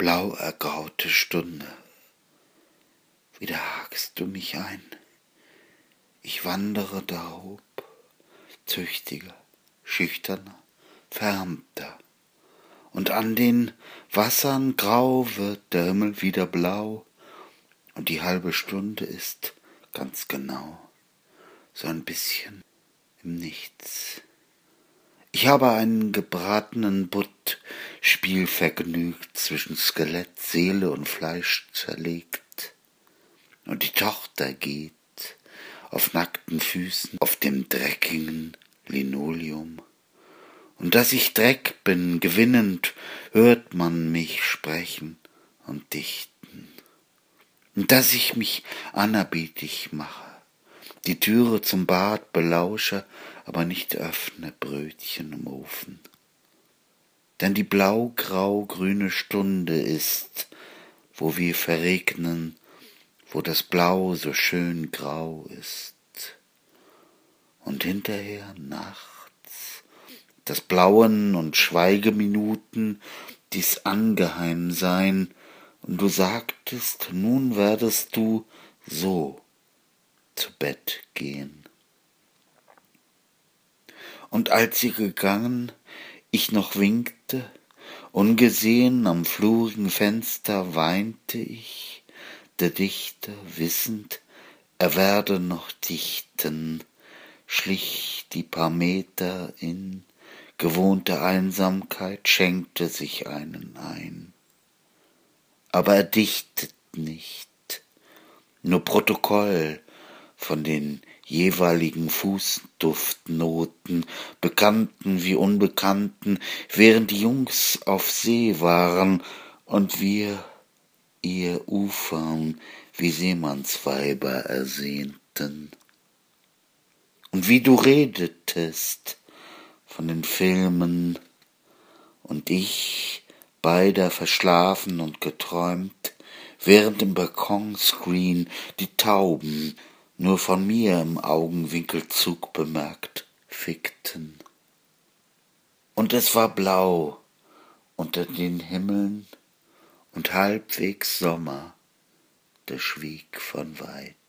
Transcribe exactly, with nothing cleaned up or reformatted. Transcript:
blau ergraute Stunde. Wieder hakst du mich ein. Ich wandere darob, züchtiger, schüchterner, verhärmter. Und an den Wassern grau wird der Himmel wieder blau, und die halbe Stunde ist ganz genau so ein bisschen im Nichts. Ich habe einen gebratenen Butt spielvergnügt zwischen Skelett, Seele und Fleisch zerlegt, und die Tochter geht auf nackten Füßen auf dem dreckigen Linoleum. Und dass ich Dreck bin, gewinnend, hört man mich sprechen und dichten. Und dass ich mich anerbietig mache, die Türe zum Bad belausche, aber nicht öffne, Brötchen im Ofen. Denn die blau-grau-grüne Stunde ist, wo wir verregnen, wo das Blau so schön grau ist. Und hinterher nachts, das Blauen und Schweigeminuten, dies angeheim sein, und du sagtest, nun werdest du so zu Bett gehen. Und als sie gegangen, ich noch winkte, ungesehen am flurigen Fenster weinte ich, der Dichter, wissend, er werde noch dichten, schlich die paar Meter in gewohnte Einsamkeit, schenkte sich einen ein. Aber er dichtet nicht, nur Protokoll von den jeweiligen Fußduftnoten, Bekannten wie Unbekannten, während die Jungs auf See waren und wir ihr Ufern wie Seemannsweiber ersehnten. Und wie du redetest von den Filmen und ich, beider verschlafen und geträumt, während im Balkonscreen die Tauben nur von mir im Augenwinkelzug bemerkt fickten. Und es war blau unter den Himmeln und halbwegs Sommer, der schwieg von weit.